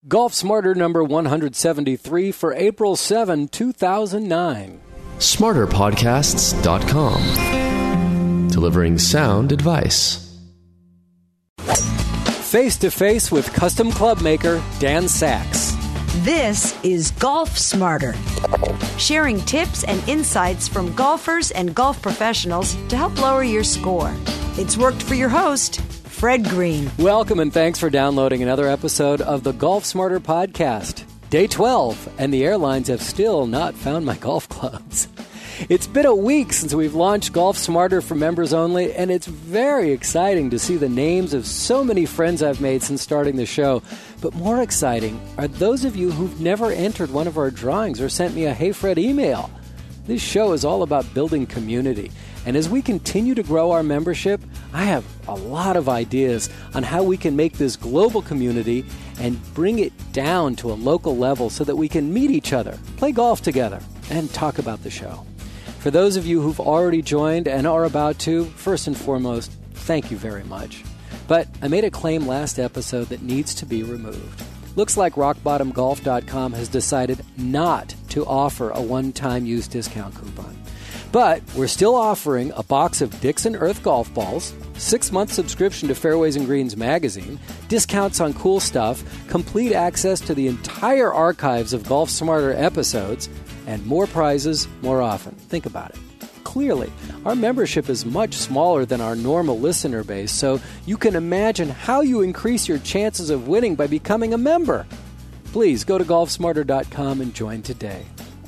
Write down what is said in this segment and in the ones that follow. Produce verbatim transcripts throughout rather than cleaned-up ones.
Golf Smarter number one seventy-three for April seventh, two thousand nine. smarter podcasts dot com. Delivering sound advice. Face-to-face with custom club maker Dan Sachs. This is Golf Smarter, sharing tips and insights from golfers and golf professionals to help lower your score. It's worked for your host, Fred Green. Welcome and thanks for downloading another episode of the Golf Smarter podcast. Day twelve, and the airlines have still not found my golf clubs. It's been a week since we've launched Golf Smarter for members only, and it's very exciting to see the names of so many friends I've made since starting the show. But more exciting are those of you who've never entered one of our drawings or sent me a Hey Fred email. This show is all about building community. And as we continue to grow our membership, I have a lot of ideas on how we can make this global community and bring it down to a local level so that we can meet each other, play golf together, and talk about the show. For those of you who've already joined and are about to, first and foremost, thank you very much. But I made a claim last episode that needs to be removed. Looks like rock bottom golf dot com has decided not to offer a one-time use discount coupon. But we're still offering a box of Dixon Earth golf balls, six-month subscription to Fairways and Greens magazine, discounts on cool stuff, complete access to the entire archives of Golf Smarter episodes, and more prizes more often. Think about it. Clearly, our membership is much smaller than our normal listener base, so you can imagine how you increase your chances of winning by becoming a member. Please go to golf smarter dot com and join today.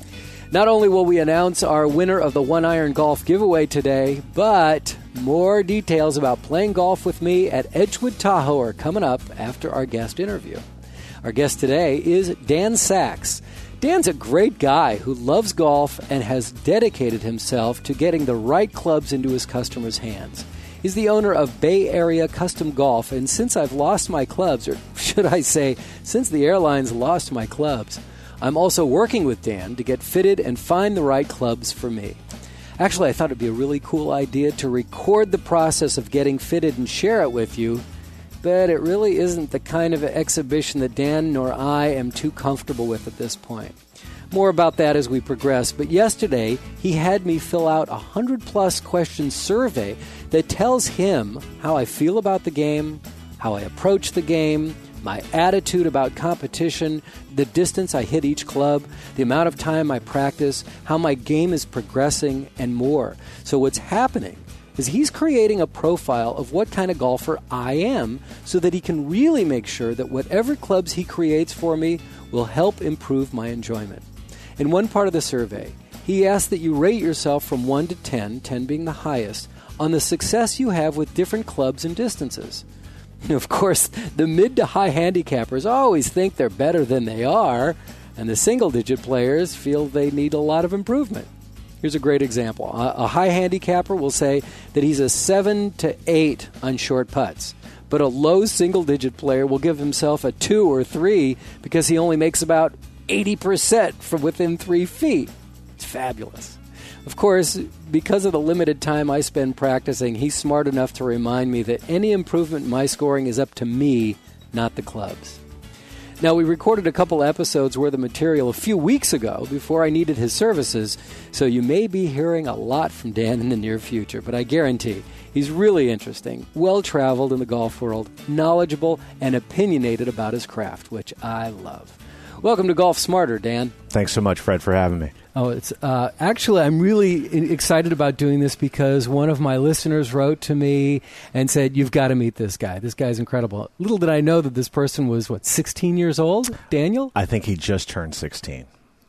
Not only will we announce our winner of the One Iron Golf giveaway today, but more details about playing golf with me at Edgewood Tahoe are coming up after our guest interview. Our guest today is Dan Sachs. Dan's a great guy who loves golf and has dedicated himself to getting the right clubs into his customers' hands. He's the owner of Bay Area Custom Golf, and since I've lost my clubs, or should I say, since the airlines lost my clubs, I'm also working with Dan to get fitted and find the right clubs for me. Actually, I thought it'd be a really cool idea to record the process of getting fitted and share it with you, but it really isn't the kind of exhibition that Dan nor I am too comfortable with at this point. More about that as we progress, but yesterday he had me fill out a one hundred plus question survey that tells him how I feel about the game, how I approach the game, my attitude about competition, the distance I hit each club, the amount of time I practice, how my game is progressing, and more. So what's happening is he's creating a profile of what kind of golfer I am so that he can really make sure that whatever clubs he creates for me will help improve my enjoyment. In one part of the survey, he asked that you rate yourself from one to ten, ten being the highest, on the success you have with different clubs and distances. Of course, the mid to high handicappers always think they're better than they are, and the single-digit players feel they need a lot of improvement. Here's a great example. A high handicapper will say that he's a seven to eight on short putts, but a low single-digit player will give himself a two or three because he only makes about eighty percent from within three feet. It's fabulous. Of course, because of the limited time I spend practicing, he's smart enough to remind me that any improvement in my scoring is up to me, not the clubs. Now, we recorded a couple episodes worth of material a few weeks ago before I needed his services, so you may be hearing a lot from Dan in the near future, but I guarantee he's really interesting, well-traveled in the golf world, knowledgeable, and opinionated about his craft, which I love. Welcome to Golf Smarter, Dan. Thanks so much, Fred, for having me. Oh, it's uh, actually, I'm really excited about doing this because one of my listeners wrote to me and said, you've got to meet this guy. This guy's incredible. Little did I know that this person was, what, sixteen years old, Daniel? I think he just turned sixteen.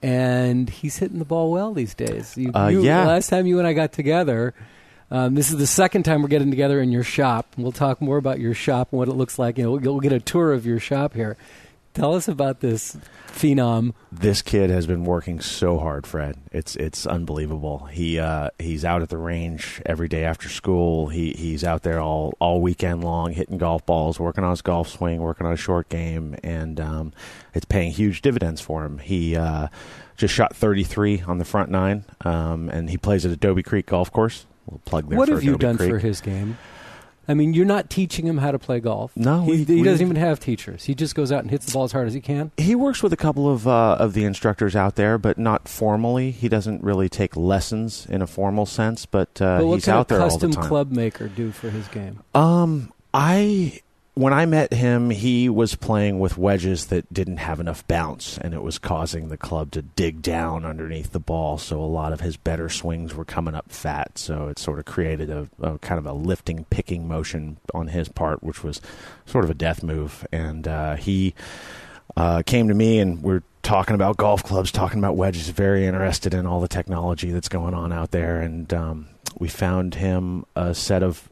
And he's hitting the ball well these days. You, uh, you, yeah. The last time you and I got together, um, this is the second time we're getting together in your shop. We'll talk more about your shop and what it looks like. You know, we'll, we'll get a tour of your shop here. Tell us about this phenom. This kid has been working so hard, Fred. It's it's unbelievable. He uh, he's out at the range every day after school. He he's out there all, all weekend long, hitting golf balls, working on his golf swing, working on a short game, and um, it's paying huge dividends for him. He uh, just shot thirty-three on the front nine, um, and he plays at Adobe Creek Golf Course. We'll plug there. What for have you Adobe done Creek. for his game? I mean, you're not teaching him how to play golf. No, he, we, he we, doesn't even have teachers. He just goes out and hits the ball as hard as he can. He works with a couple of uh, of the instructors out there, but not formally. He doesn't really take lessons in a formal sense, but, uh, but what he's kind out of there all the custom time. club maker do for his game? Um, I when I met him, he was playing with wedges that didn't have enough bounce, and it was causing the club to dig down underneath the ball. So a lot of his better swings were coming up fat. So it sort of created a, a kind of a lifting, picking motion on his part, which was sort of a death move. And uh, he uh, came to me, and we're talking about golf clubs, talking about wedges. Very interested in all the technology that's going on out there, and um, we found him a set of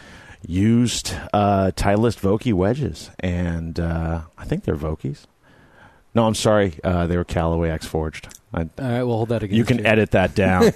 used uh, Titleist Vokey wedges, and uh, I think they're Vokeys. No, I'm sorry, uh, they were Callaway X Forged. I, All right, we'll hold that against you can you. edit that down.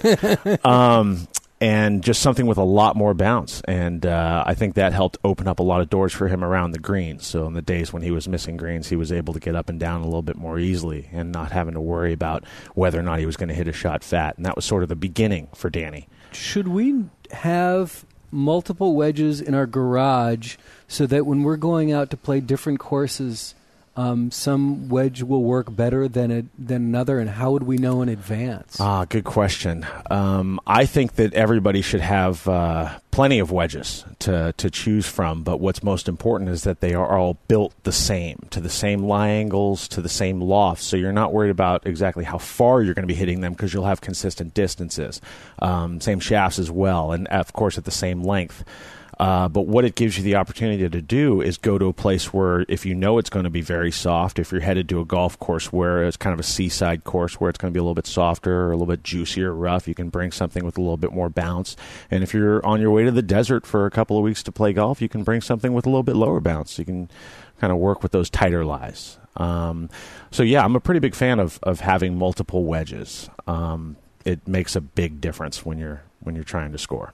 um, and just something with a lot more bounce, and uh, I think that helped open up a lot of doors for him around the greens. So in the days when he was missing greens, he was able to get up and down a little bit more easily and not having to worry about whether or not he was going to hit a shot fat. And that was sort of the beginning for Danny. Should we have multiple wedges in our garage so that when we're going out to play different courses, um, some wedge will work better than a, than another, and how would we know in advance? Ah, good question. Um, I think that everybody should have uh, plenty of wedges to, to choose from, but what's most important is that they are all built the same, to the same lie angles, to the same loft, so you're not worried about exactly how far you're going to be hitting them because you'll have consistent distances. Um, same shafts as well, and of course at the same length. Uh, but what it gives you the opportunity to do is go to a place where, if you know it's going to be very soft, if you're headed to a golf course where it's kind of a seaside course where it's going to be a little bit softer or a little bit juicier rough, you can bring something with a little bit more bounce. And if you're on your way to the desert for a couple of weeks to play golf, you can bring something with a little bit lower bounce. You can kind of work with those tighter lies. Um, so, yeah, I'm a pretty big fan of, of having multiple wedges. Um, it makes a big difference when you're when you're trying to score.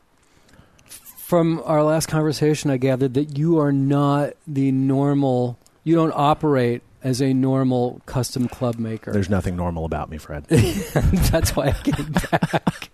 From our last conversation, I gathered that you are not the normal, you don't operate as a normal custom club maker. There's nothing normal about me, Fred. That's why I came back.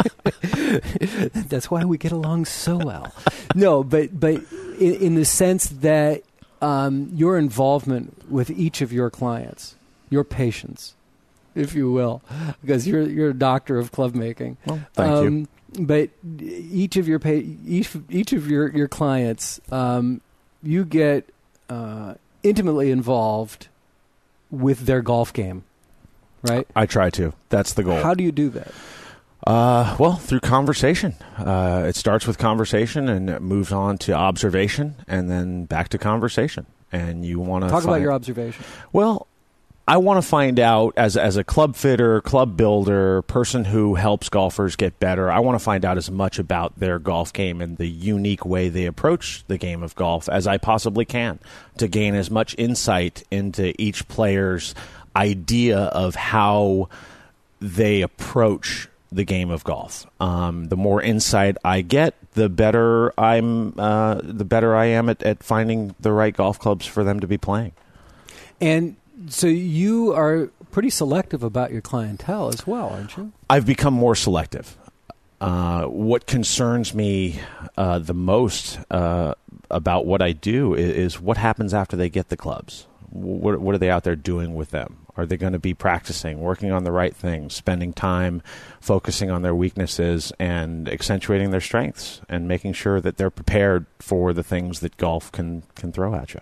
That's why we get along so well. No, but, but in, in the sense that um, your involvement with each of your clients, your patients, if you will, because you're, you're a doctor of club making. Well, thank um, you. But each of your pa- each each of your your clients, um, you get uh, intimately involved with their golf game, right? I try to. That's the goal. How do you do that? Uh, well, through conversation. Uh, it starts with conversation and it moves on to observation and then back to conversation. And you want to talk find, about your observation. Well, I want to find out, as as a club fitter, club builder, person who helps golfers get better, I want to find out as much about their golf game and the unique way they approach the game of golf as I possibly can to gain as much insight into each player's idea of how they approach the game of golf. Um, the more insight I get, the better I'm. Uh, the better I am at, at finding the right golf clubs for them to be playing. And so you are pretty selective about your clientele as well, aren't you? I've become more selective. Uh, what concerns me uh, the most uh, about what I do is, is what happens after they get the clubs. What, what are they out there doing with them? Are they going to be practicing, working on the right things, spending time focusing on their weaknesses and accentuating their strengths and making sure that they're prepared for the things that golf can, can throw at you?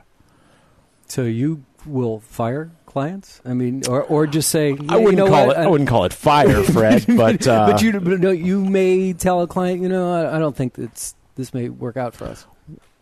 So you will fire clients? I mean, or or just say, yeah, I wouldn't you know call what? it. I wouldn't call it fire, Fred. but uh, but you but no, you may tell a client, you know, I, I don't think it's this may work out for us.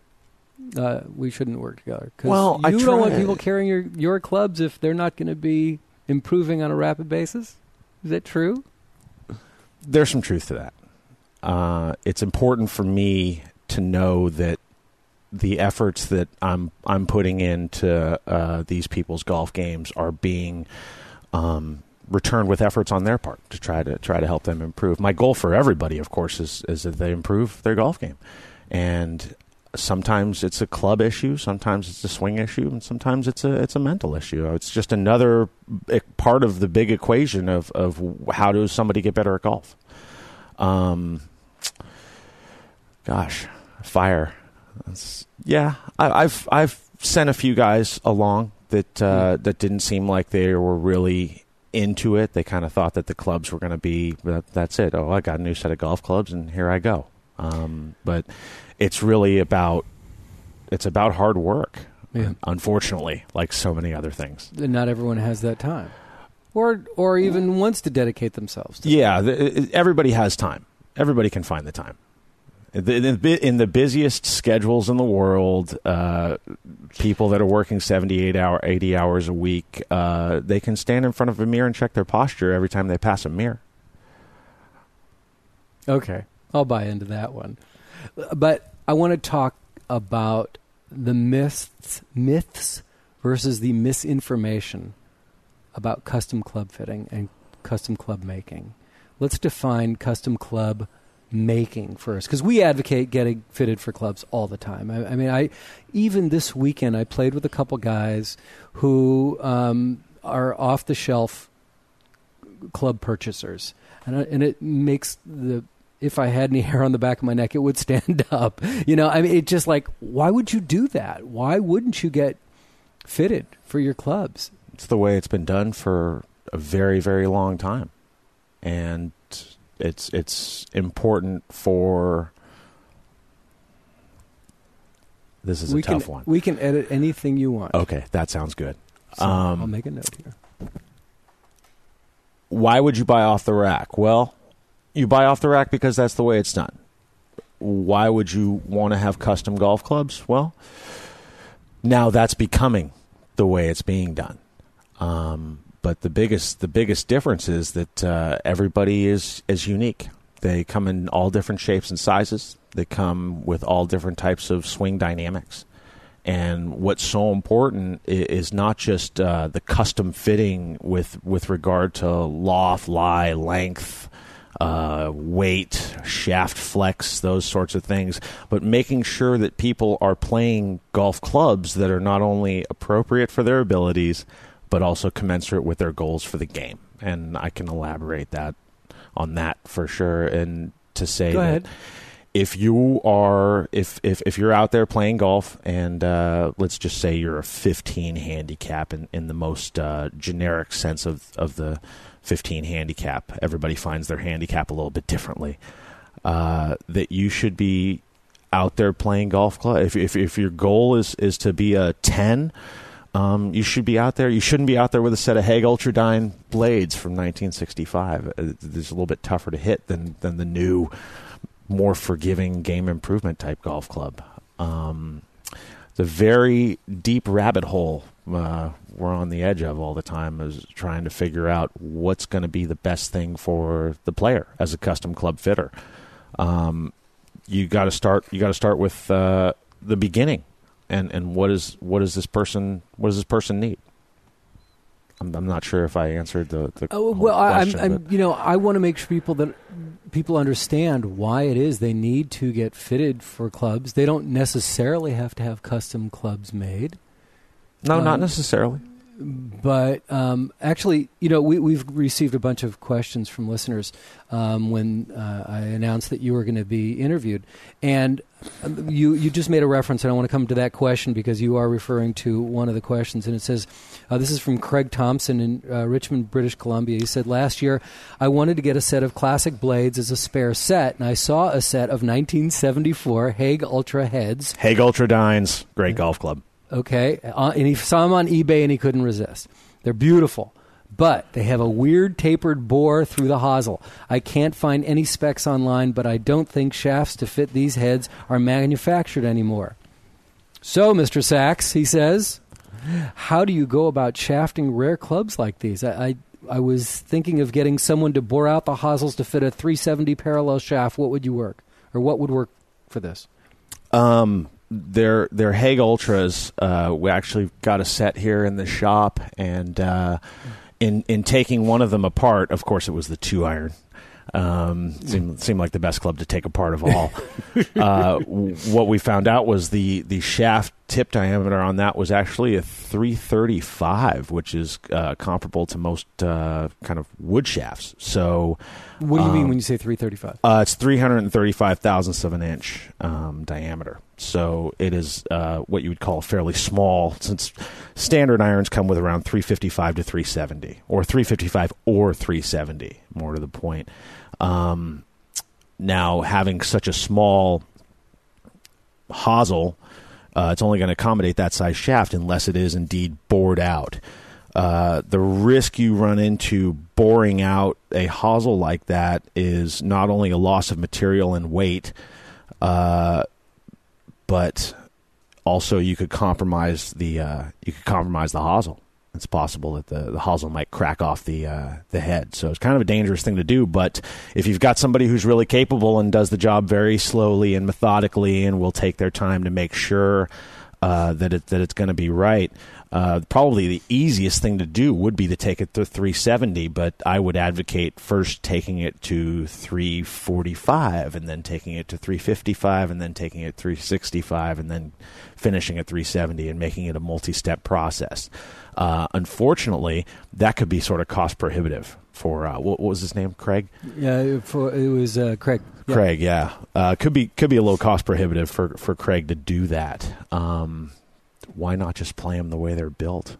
Uh, we shouldn't work together. Cause well, you I don't try. want people carrying your your clubs if they're not going to be improving on a rapid basis. Is that true? There's some truth to that. Uh, it's important for me to know that the efforts that I'm I'm putting into uh, these people's golf games are being um, returned with efforts on their part to try to try to help them improve. My goal for everybody, of course, is is that they improve their golf game, and sometimes it's a club issue, sometimes it's a swing issue, and sometimes it's a it's a mental issue. It's just another part of the big equation of of how does somebody get better at golf. Um, gosh, fire. That's, yeah, I, I've I've sent a few guys along that uh, mm. that didn't seem like they were really into it. They kind of thought that the clubs were going to be, that, that's it. Oh, I got a new set of golf clubs, and here I go. Um, but it's really about it's about hard work. Yeah. Unfortunately, like so many other things. Not everyone has that time, or or even wants to dedicate themselves to yeah, the, everybody has time. Everybody can find the time. In the busiest schedules in the world, uh, people that are working seventy-eight hour, eighty hours a week, uh, they can stand in front of a mirror and check their posture every time they pass a mirror. Okay, I'll buy into that one. But I want to talk about the myths, myths versus the misinformation about custom club fitting and custom club making. Let's define custom club making first, because we advocate getting fitted for clubs all the time. I, I mean, I even this weekend I played with a couple guys who um, are off the shelf club purchasers, and I, and it makes the if I had any hair on the back of my neck, it would stand up. You know, I mean, it just like, why would you do that? Why wouldn't you get fitted for your clubs? It's the way it's been done for a very, very long time, and It's it's important for. This is we a tough can, one. We can edit anything you want. Okay, that sounds good. So um, I'll make a note here. Why would you buy off the rack? Well, you buy off the rack because that's the way it's done. Why would you want to have custom golf clubs? Well, now that's becoming the way it's being done. Um, But the biggest the biggest difference is that uh, everybody is, is unique. They come in all different shapes and sizes. They come with all different types of swing dynamics. And what's so important is not just uh, the custom fitting with with regard to loft, lie, length, uh, weight, shaft flex, those sorts of things, but making sure that people are playing golf clubs that are not only appropriate for their abilities, but also commensurate with their goals for the game. And I can elaborate that on that for sure. And to say Go that ahead. if you are, if, if, if you're out there playing golf and uh, let's just say you're a fifteen handicap in, in the most uh, generic sense of, of the fifteen handicap, everybody finds their handicap a little bit differently, uh, that you should be out there playing golf club. If, if, if your goal is, is to be a ten, Um, you should be out there. You shouldn't be out there with a set of Hague Ultradyne blades from nineteen sixty-five. Uh, it's a little bit tougher to hit than than the new, more forgiving game improvement type golf club. Um, the very deep rabbit hole uh, we're on the edge of all the time is trying to figure out what's going to be the best thing for the player as a custom club fitter. Um, you got to start. You got to start with uh, the beginning. And and what is what does this person what does this person need? I'm, I'm not sure if I answered the, the oh, well, question. I'm, I'm you know I want to make sure people that people understand why it is they need to get fitted for clubs. They don't necessarily have to have custom clubs made. No, um, not necessarily. But um, actually, you know, we, we've received a bunch of questions from listeners um, when uh, I announced that you were going to be interviewed. And you you just made a reference, and I want to come to that question because you are referring to one of the questions. And it says, uh, this is from Craig Thompson in uh, Richmond, British Columbia. He said, last year, I wanted to get a set of classic blades as a spare set, and I saw a set of nineteen seventy-four Hague Ultra heads. Hague Ultradynes, great golf club. Okay, uh, and he saw them on eBay and he couldn't resist. They're beautiful, but they have a weird tapered bore through the hosel. I can't find any specs online, but I don't think shafts to fit these heads are manufactured anymore. So, Mister Sachs, he says, how do you go about shafting rare clubs like these? I, I, I was thinking of getting someone to bore out the hosels to fit a three seventy parallel shaft. What would you work, or what would work for this? Um... They're, they're Hague Ultras. Uh, we actually got a set here in the shop, and uh, in in taking one of them apart, of course, it was the two iron. Um, seemed, seemed like the best club to take apart of all. uh, w- what we found out was the, the shaft tip diameter on that was actually a three thirty-five, which is uh, comparable to most uh, kind of wood shafts. So, what do you um, mean when you say three thirty-five? Uh, it's three hundred thirty-five thousandths of an inch um, diameter. So it is uh, what you would call fairly small, since standard irons come with around three fifty-five to three seventy, or three fifty-five or three seventy, more to the point. Um, now, having such a small hosel, uh, it's only going to accommodate that size shaft unless it is indeed bored out. Uh, the risk you run into boring out a hosel like that is not only a loss of material and weight, uh, but also you could compromise the uh, you could compromise the hosel. It's possible that the, the hosel might crack off the uh, the head. So it's kind of a dangerous thing to do. But if you've got somebody who's really capable and does the job very slowly and methodically and will take their time to make sure uh, that it that it's going to be right, uh, probably the easiest thing to do would be to take it to three seventy. But I would advocate first taking it to three forty-five and then taking it to three fifty-five and then taking it three sixty-five and then finishing at three seventy and making it a multi-step process. Uh, unfortunately, that could be sort of cost prohibitive for uh, what, what was his name? Craig. Yeah, for, it was uh, Craig. Yeah. Craig, yeah, uh, could be could be a little cost prohibitive for, for Craig to do that. Um, why not just play them the way they're built?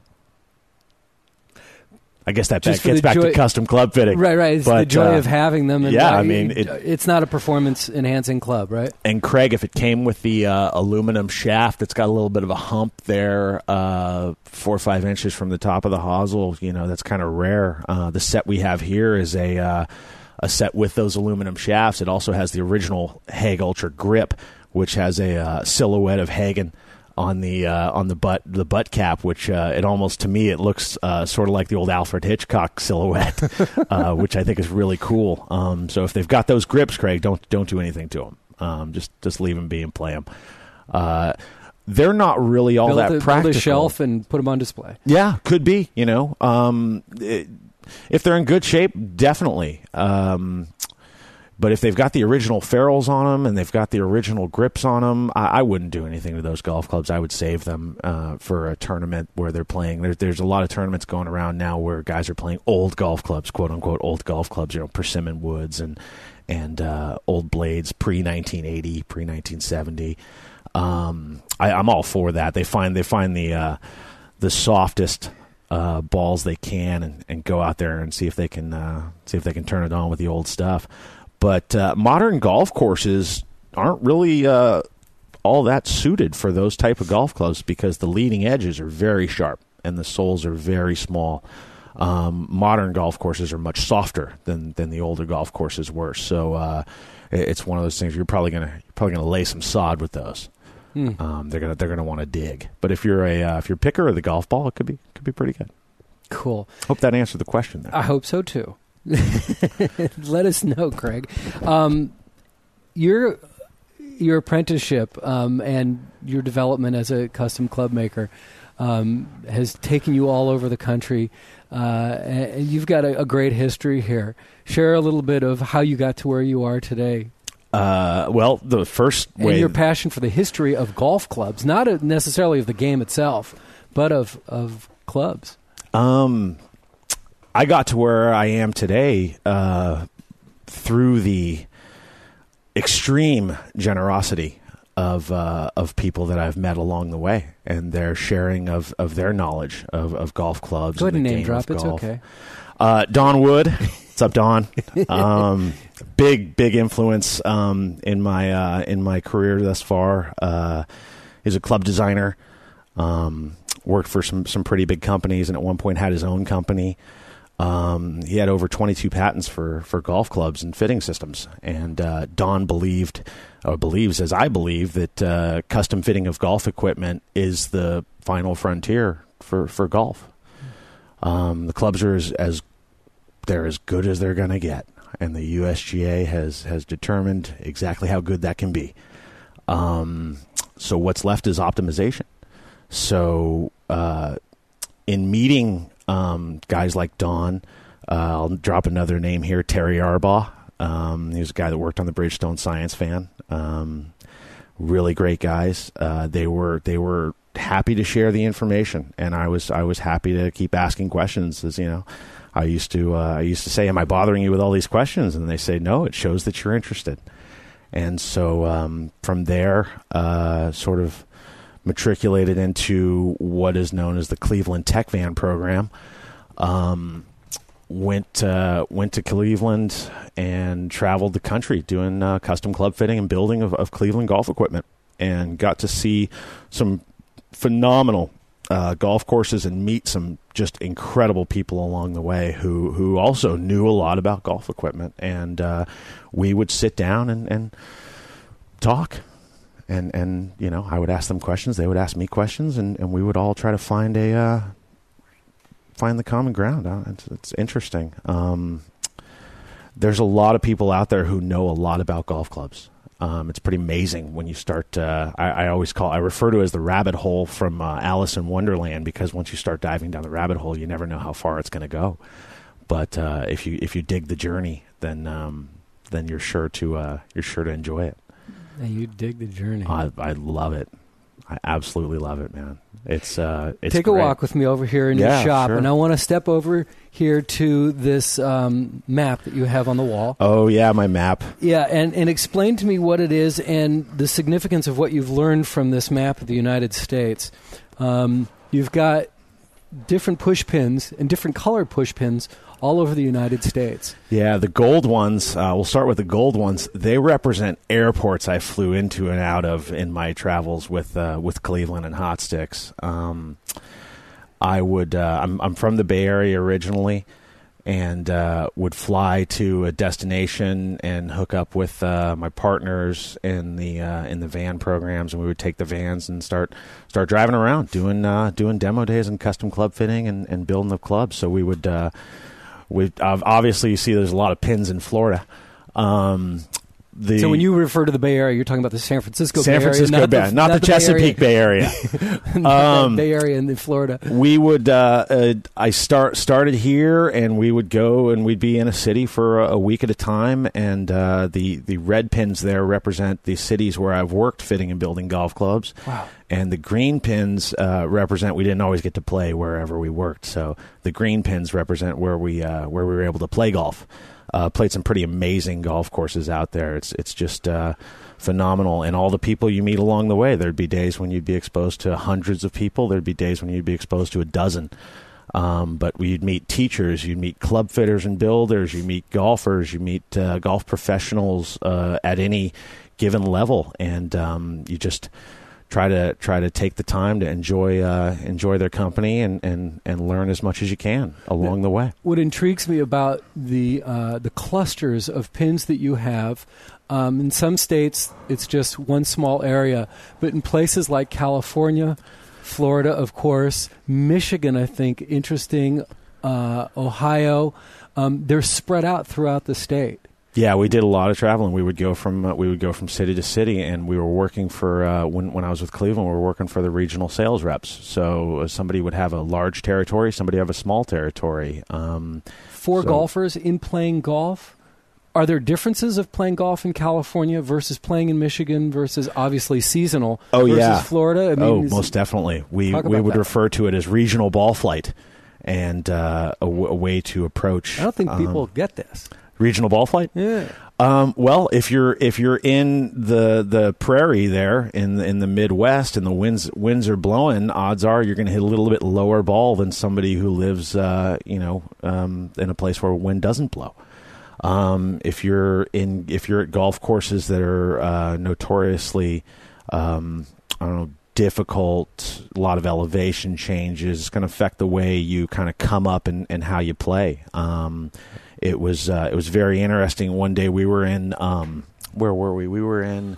I guess that, that gets back joy, to custom club fitting. Right, right. It's but, the joy uh, of having them. And yeah, why, I mean, it, it's not a performance-enhancing club, right? And Craig, if it came with the uh, aluminum shaft that's got a little bit of a hump there, uh, four or five inches from the top of the hosel, you know, that's kind of rare. Uh, the set we have here is a uh, a set with those aluminum shafts. It also has the original Hague Ultra grip, which has a uh, silhouette of Hagen on the uh, on the butt the butt cap, which uh, it almost, to me, it looks uh, sort of like the old Alfred Hitchcock silhouette, uh, which I think is really cool. Um, so if they've got those grips, Craig, don't don't do anything to them. Um, just just leave them be and play them. Uh, they're not really all build that a, practical. Build a shelf and put them on display. Yeah, could be. You know, um, it, if they're in good shape, definitely. Um, But if they've got the original ferrules on them and they've got the original grips on them, I, I wouldn't do anything to those golf clubs. I would save them uh, for a tournament where they're playing. There, there's a lot of tournaments going around now where guys are playing old golf clubs, quote unquote old golf clubs. You know, Persimmon Woods and and uh, old blades, pre nineteen eighty, pre nineteen seventy. Um, I, I'm all for that. They find they find the uh, the softest uh, balls they can and, and go out there and see if they can uh, see if they can turn it on with the old stuff. But uh, modern golf courses aren't really uh, all that suited for those type of golf clubs because the leading edges are very sharp and the soles are very small. Um, modern golf courses are much softer than, than the older golf courses were. So uh, it's one of those things you're probably gonna you're probably gonna lay some sod with those. Hmm. Um, they're gonna they're gonna want to dig. But if you're a uh, if you're a picker of the golf ball, it could be could be pretty good. Cool. Hope that answered the question there. I hope so too. Let us know, Craig. Um, your your apprenticeship um, and your development as a custom club maker um, has taken you all over the country, uh, and you've got a, a great history here. Share a little bit of how you got to where you are today. Uh, well, the first way... And your passion for the history of golf clubs, not necessarily of the game itself, but of, of clubs. Um... I got to where I am today uh, through the extreme generosity of uh, of people that I've met along the way, and their sharing of, of their knowledge of, of golf clubs. Go ahead and and the name game drop. of It's golf. okay. Uh, Don Wood. What's up, Don? Um, big big influence um, in my uh, in my career thus far. Uh, he's a club designer. Um, worked for some some pretty big companies, and at one point had his own company. Um, he had over twenty-two patents for, for golf clubs and fitting systems. And uh, Don believed, or believes, as I believe, that uh, custom fitting of golf equipment is the final frontier for, for golf. Um, the clubs are as, as they're as good as they're going to get, and the U S G A has has determined exactly how good that can be. Um, so what's left is optimization. So uh, in meeting Um, guys like Don, uh, I'll drop another name here, Terry Arbaugh. Um, he was a guy that worked on the Bridgestone Science Fan. Um, really great guys. Uh, they were they were happy to share the information, and I was I was happy to keep asking questions. As you know, I used to uh, I used to say, "Am I bothering you with all these questions?" And they say, "No, it shows that you're interested." And so um, from there, uh, sort of matriculated into what is known as the Cleveland Tech Van program. Um, went uh, went to Cleveland and traveled the country doing uh, custom club fitting and building of, of Cleveland golf equipment, and got to see some phenomenal uh, golf courses and meet some just incredible people along the way who, who also knew a lot about golf equipment. And uh, we would sit down and, and talk. And, and, you know, I would ask them questions. They would ask me questions. And, and we would all try to find a uh, find the common ground. Uh, it's, it's interesting. Um, there's a lot of people out there who know a lot about golf clubs. Um, it's pretty amazing when you start. Uh, I, I always call, I refer to it as the rabbit hole from uh, Alice in Wonderland, because once you start diving down the rabbit hole, you never know how far it's going to go. But uh, if you if you dig the journey, then um, then you're sure to uh, you're sure to enjoy it. And you dig the journey. I, I love it. I absolutely love it, man. It's uh, it's Take great. a walk with me over here in Yeah, your shop, sure. and I want to step over here to this um, map that you have on the wall. Oh yeah, my map. Yeah, and, and explain to me what it is and the significance of what you've learned from this map of the United States. Um, you've got different push pins and different colored push pins all over the United States. Yeah, the gold ones, uh, we'll start with the gold ones. They represent airports I flew into and out of in my travels with uh, with Cleveland and Hot Sticks. Um, I would, uh, I'm, I'm from the Bay Area originally, and uh, would fly to a destination and hook up with uh, my partners in the uh, in the van programs, and we would take the vans and start start driving around, doing uh, doing demo days and custom club fitting and, and building the clubs. So we would. Uh, We uh, obviously, you see there's a lot of pins in Florida. Um, the So when you refer to the Bay Area, you're talking about the San Francisco San Bay Area, Francisco not Bay, the, not, the, the Chesapeake Bay Area. Bay Area, um, Bay Area in Florida. We would. Uh, uh, I start started here, and we would go, and we'd be in a city for a, a week at a time. And uh, the the red pins there represent the cities where I've worked fitting and building golf clubs. Wow. And the green pins uh, represent we didn't always get to play wherever we worked. So the green pins represent where we uh, where we were able to play golf. Uh, played some pretty amazing golf courses out there. It's it's just uh, phenomenal, and all the people you meet along the way. There'd be days when you'd be exposed to hundreds of people. There'd be days when you'd be exposed to a dozen. Um, but you'd meet teachers, you'd meet club fitters and builders, you meet golfers, you meet uh, golf professionals uh, at any given level, and um, you just try to try to take the time to enjoy uh, enjoy their company and, and, and learn as much as you can along the way. What intrigues me about the uh, the clusters of pins that you have, um, in some states it's just one small area, but in places like California, Florida, of course, Michigan, I think, interesting, uh, Ohio, um, they're spread out throughout the state. Yeah, we did a lot of traveling. We would go from uh, we would go from city to city, and we were working for uh, when when I was with Cleveland, we were working for the regional sales reps. So uh, somebody would have a large territory, somebody have a small territory. Um, For so golfers in playing golf, are there differences of playing golf in California versus playing in Michigan versus obviously seasonal Oh, versus yeah. Florida? I mean, oh, is- most definitely. We Talk we about would that. refer to it as regional ball flight, and uh, a, w- a way to approach. I don't think people um, get this. regional ball flight. Yeah. Um, well, if you're if you're in the the prairie there in the, in the Midwest and the winds winds are blowing, odds are you're going to hit a little bit lower ball than somebody who lives uh, you know um, in a place where wind doesn't blow. Um, if you're in if you're at golf courses that are uh, notoriously um, I don't know difficult, a lot of elevation changes, it's going to affect the way you kind of come up and, and how you play. Um, It was uh, it was very interesting. One day we were in um, where were we? We were in,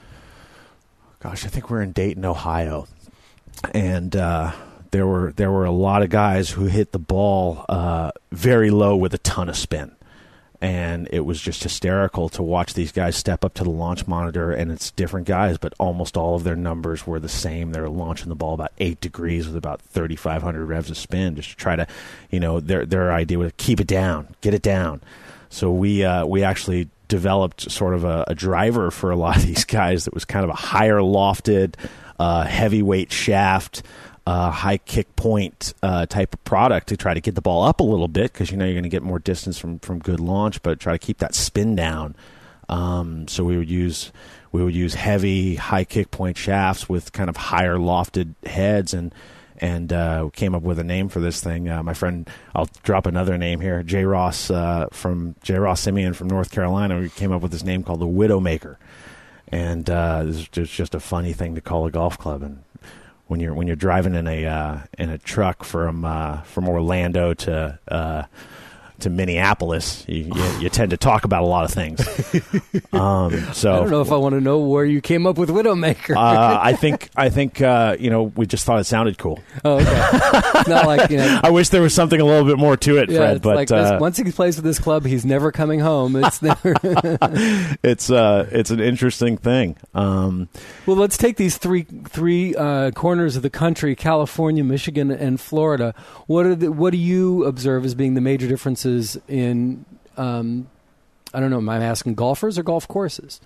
gosh, I think we were in Dayton, Ohio, and uh, there were there were a lot of guys who hit the ball uh, very low with a ton of spin, and it was just hysterical to watch these guys step up to the launch monitor, and it's different guys, but almost all of their numbers were the same. They were launching the ball about eight degrees with about thirty-five hundred revs of spin, just to try to, you know, their their idea was keep it down, get it down. So we uh, we actually developed sort of a, a driver for a lot of these guys that was kind of a higher lofted, uh, heavyweight shaft, Uh, high kick point uh, type of product to try to get the ball up a little bit, because you know you're going to get more distance from, from good launch, but try to keep that spin down Um, so we would use we would use heavy, high kick point shafts with kind of higher lofted heads, and and uh, came up with a name for this thing. Uh, my friend, I'll drop another name here, J. Ross uh, from J. Ross Simeon from North Carolina. We came up with this name called the Widowmaker, and uh, it's just a funny thing to call a golf club. And when you're when you're driving in a uh, in a truck from uh, from Orlando to uh, to Minneapolis, you, you, you tend to talk about a lot of things. Um, so I don't know if I want to know where you came up with Widowmaker. uh, I think I think uh, you know we just thought it sounded cool. Oh, okay. It's not like, you know, I wish there was something a little bit more to it, yeah, Fred. it's But like uh, this, once he plays with this club, he's never coming home. It's never. it's uh, it's an interesting thing. Um, Well, let's take these three three uh, corners of the country: California, Michigan, and Florida. What are the, what do you observe as being the major differences in? Um, I don't know. Am I asking golfers or golf courses?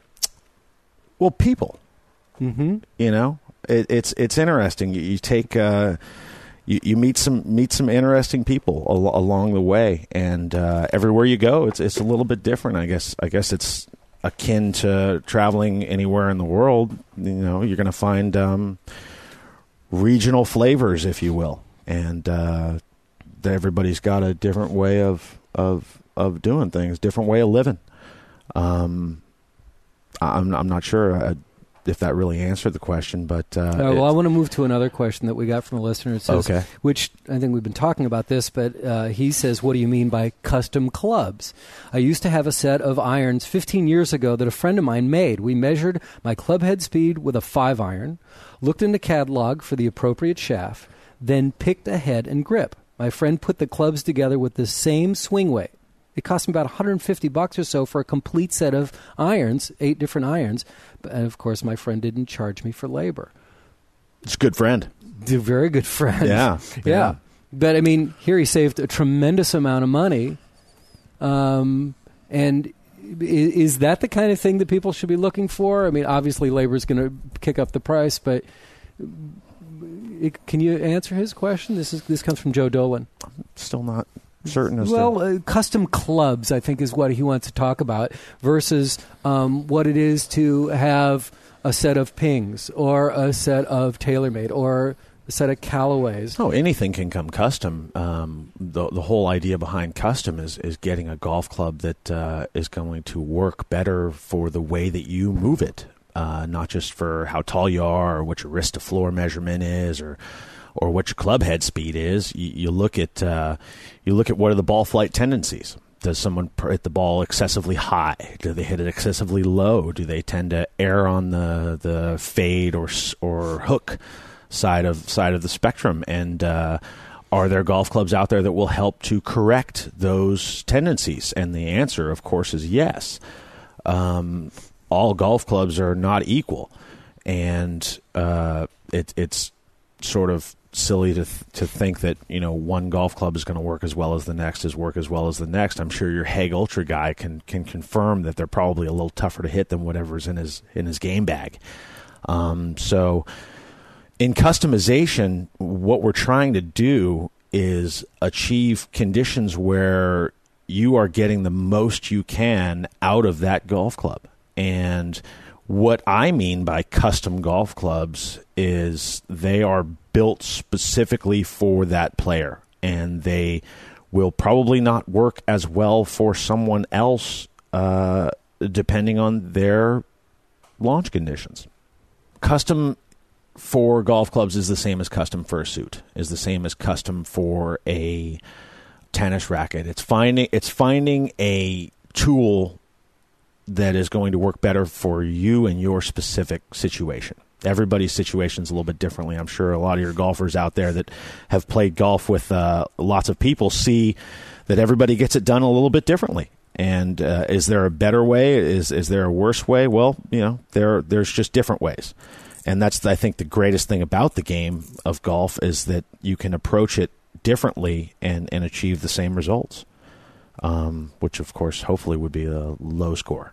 well, people. Mm-hmm. You know, it, it's it's interesting. You, you take uh, you, you meet some meet some interesting people al- along the way, and uh, everywhere you go, it's it's a little bit different. I guess I guess it's akin to traveling anywhere in the world. You know, you're going to find um, regional flavors, if you will, and uh, everybody's got a different way of of of doing things, different way of living. Um, I'm I'm not sure uh, if that really answered the question, but uh, Uh, well, I want to move to another question that we got from a listener. It says, Okay. which I think we've been talking about this, but uh, he says, what do you mean by custom clubs? I used to have a set of irons fifteen years ago that a friend of mine made. We measured my club head speed with a five iron, looked in the catalog for the appropriate shaft, then picked a head and grip. My friend put the clubs together with the same swing weight. It cost me about one hundred fifty bucks or so for a complete set of irons, eight different irons. And, of course, my friend didn't charge me for labor. it's a good friend. A very good friend. Yeah, yeah. yeah. But, I mean, here he saved a tremendous amount of money. Um, and i- is that the kind of thing that people should be looking for? I mean, obviously labor is going to kick up the price, but it, can you answer his question? This is this comes from Joe Dolan. Still not certain as Well, to... uh, custom clubs, I think, is what he wants to talk about versus um, what it is to have a set of Pings or a set of TaylorMade or a set of Callaways. Oh, anything can come custom. Um, the the whole idea behind custom is, is getting a golf club that uh, is going to work better for the way that you move it, uh, not just for how tall you are or what your wrist to floor measurement is or or what your club head speed is. You, you look at uh, you look at what are the ball flight tendencies. Does someone hit the ball excessively high? Do they hit it excessively low? Do they tend to err on the the fade or s- or hook side of side of the spectrum? And uh, are there golf clubs out there that will help to correct those tendencies? And the answer, of course, is yes. Um, all golf clubs are not equal, and uh, it, it's sort of silly to th- to think that, you know, one golf club is going to work as well as the next, is work as well as the next. I'm sure your Hague Ultra guy can can confirm that they're probably a little tougher to hit than whatever's in his in his game bag. Um, so in customization, what we're trying to do is achieve conditions where you are getting the most you can out of that golf club. And what I mean by custom golf clubs is they are built specifically for that player, and they will probably not work as well for someone else uh, depending on their launch conditions. Custom for golf clubs is the same as custom for a suit, is the same as custom for a tennis racket. It's finding it's finding a tool that is going to work better for you and your specific situation. Everybody's situation is a little bit differently. I'm sure a lot of your golfers out there that have played golf with uh, lots of people see that everybody gets it done a little bit differently. And uh, is there a better way? Is is there a worse way? Well, you know, there there's just different ways. And that's, I think, the greatest thing about the game of golf is that you can approach it differently and, and achieve the same results, um, which, of course, hopefully would be a low score.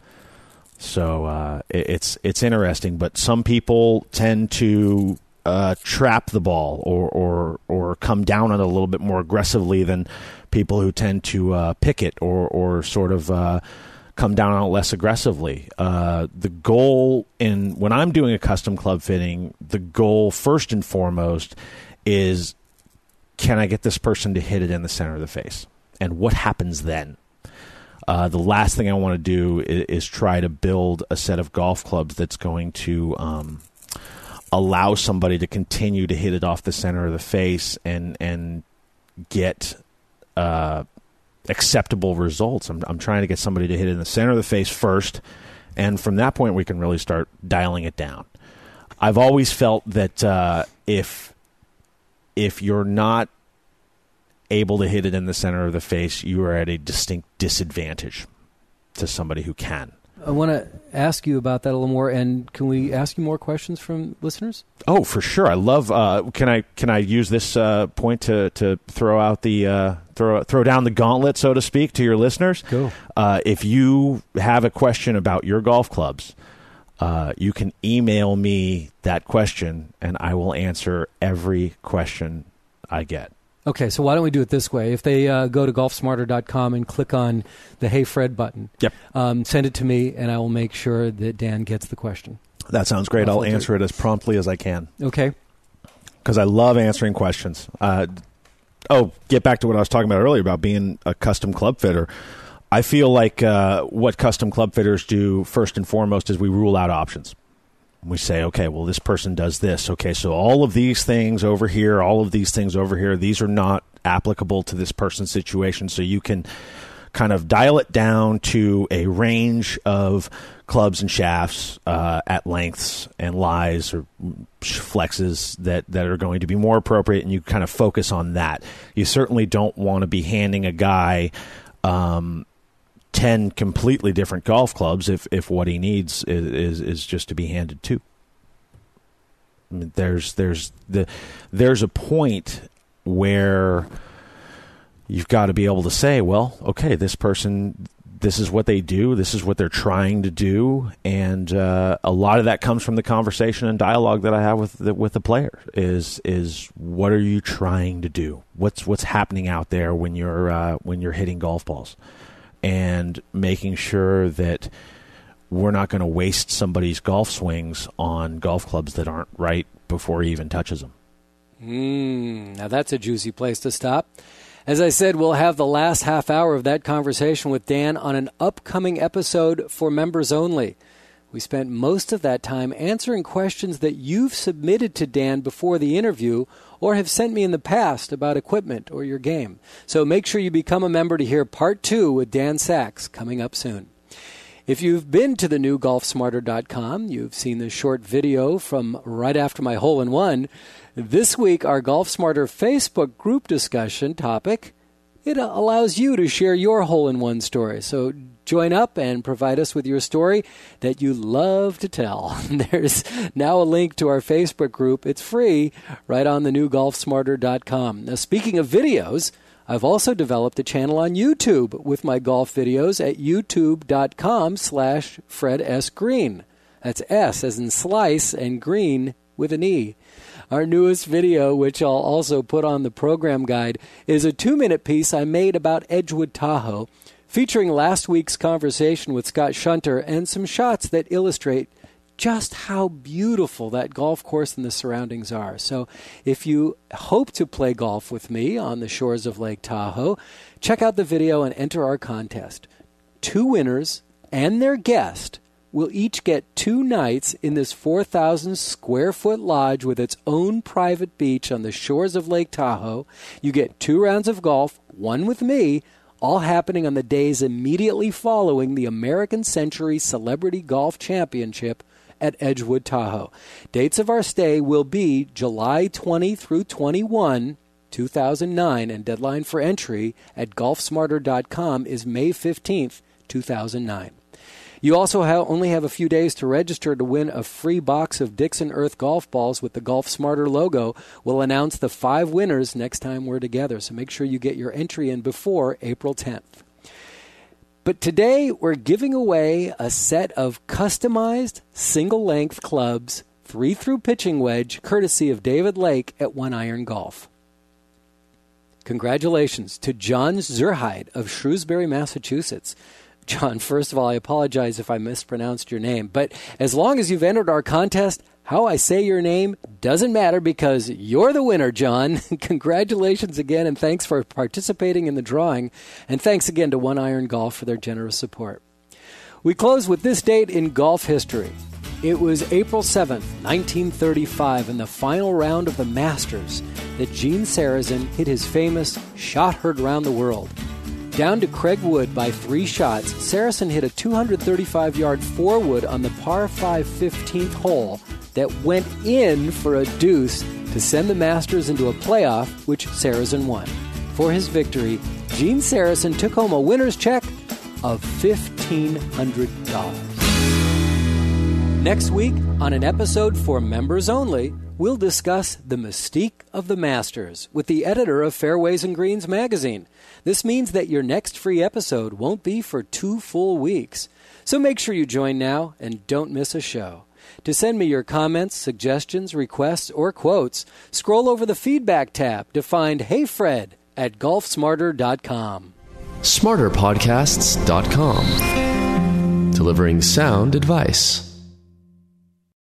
So uh, it, it's it's interesting, but some people tend to uh, trap the ball or, or or come down on it a little bit more aggressively than people who tend to uh, pick it or or sort of uh, come down on it less aggressively. Uh, the goal in when I'm doing a custom club fitting, the goal first and foremost is, can I get this person to hit it in the center of the face? And what happens then? Uh, the last thing I want to do is, is try to build a set of golf clubs that's going to um, allow somebody to continue to hit it off the center of the face and and get uh, acceptable results. I'm, I'm trying to get somebody to hit it in the center of the face first, and from that point we can really start dialing it down. I've always felt that uh, if if you're not able to hit it in the center of the face, you are at a distinct disadvantage to somebody who can. I want to ask you about that a little more, and can we ask you more questions from listeners? Oh, for sure. I love. Uh, can I can I use this uh, point to, to throw out the uh, throw throw down the gauntlet, so to speak, to your listeners? Go. Uh, if you have a question about your golf clubs, uh, you can email me that question, and I will answer every question I get. Okay, so why don't we do it this way? If they uh, go to golf smarter dot com and click on the Hey Fred button, yep. um, send it to me, and I will make sure that Dan gets the question. That sounds great. I'll, I'll answer it as promptly as I can. Okay. Because I love answering questions. Uh, oh, get back to what I was talking about earlier about being a custom club fitter. I feel like uh, what custom club fitters do first and foremost is we rule out options. We say, okay, well, this person does this. Okay, so all of these things over here, all of these things over here, these are not applicable to this person's situation. So you can kind of dial it down to a range of clubs and shafts uh, at lengths and lies or flexes that, that are going to be more appropriate, and you kind of focus on that. You certainly don't want to be handing a guy um, ten completely different golf clubs if, if what he needs is, is, is just to be handed two. I mean, there's there's the there's a point where you've got to be able to say, well, okay, this person, this is what they do, this is what they're trying to do, and uh, a lot of that comes from the conversation and dialogue that I have with the, with the player. Is is what are you trying to do? What's what's happening out there when you're uh, when you're hitting golf balls? And making sure that we're not going to waste somebody's golf swings on golf clubs that aren't right before he even touches them. Mm, now that's a juicy place to stop. As I said, we'll have the last half hour of that conversation with Dan on an upcoming episode for members only. We spent most of that time answering questions that you've submitted to Dan before the interview or have sent me in the past about equipment or your game. So make sure you become a member to hear part two with Dan Sachs coming up soon. If you've been to the new golf smarter dot com, you've seen the short video from right after my hole-in-one. This week, our Golf Smarter Facebook group discussion topic, it allows you to share your hole-in-one story. So join up and provide us with your story that you love to tell. There's now a link to our Facebook group. It's free right on the new golf smarter dot com. Now, speaking of videos, I've also developed a channel on YouTube with my golf videos at youtube.com slash Fred S. Green. That's S as in slice and green with an E. Our newest video, which I'll also put on the program guide, is a two-minute piece I made about Edgewood Tahoe, featuring last week's conversation with Scott Shunter and some shots that illustrate just how beautiful that golf course and the surroundings are. So if you hope to play golf with me on the shores of Lake Tahoe, check out the video and enter our contest. Two winners and their guest will each get two nights in this four thousand square foot lodge with its own private beach on the shores of Lake Tahoe. You get two rounds of golf, one with me, all happening on the days immediately following the American Century Celebrity Golf Championship at Edgewood Tahoe. Dates of our stay will be July twentieth through twenty-first, two thousand nine, and deadline for entry at golf smarter dot com is May fifteenth, two thousand nine. You also have, only have a few days to register to win a free box of Dixon Earth golf balls with the Golf Smarter logo. We'll announce the five winners next time we're together, so make sure you get your entry in before April tenth. But today we're giving away a set of customized single-length clubs, three through pitching wedge, courtesy of David Lake at One Iron Golf. Congratulations to John Zerheid of Shrewsbury, Massachusetts. John, first of all, I apologize if I mispronounced your name, but as long as you've entered our contest, how I say your name doesn't matter because you're the winner, John. Congratulations again, and thanks for participating in the drawing, and thanks again to One Iron Golf for their generous support. We close with this date in golf history. It was April seventh, nineteen thirty-five, in the final round of the Masters, that Gene Sarazen hit his famous shot heard round the world. Down to Craig Wood by three shots, Sarazen hit a two hundred thirty-five yard four-wood on the par five fifteenth hole that went in for a deuce to send the Masters into a playoff, which Sarazen won. For his victory, Gene Sarazen took home a winner's check of fifteen hundred dollars. Next week, on an episode for members only, we'll discuss the mystique of the Masters with the editor of Fairways and Greens magazine. This means that your next free episode won't be for two full weeks. So make sure you join now and don't miss a show. To send me your comments, suggestions, requests, or quotes, scroll over the feedback tab to find Hey Fred at golf smarter dot com. smarter podcasts dot com. Delivering sound advice.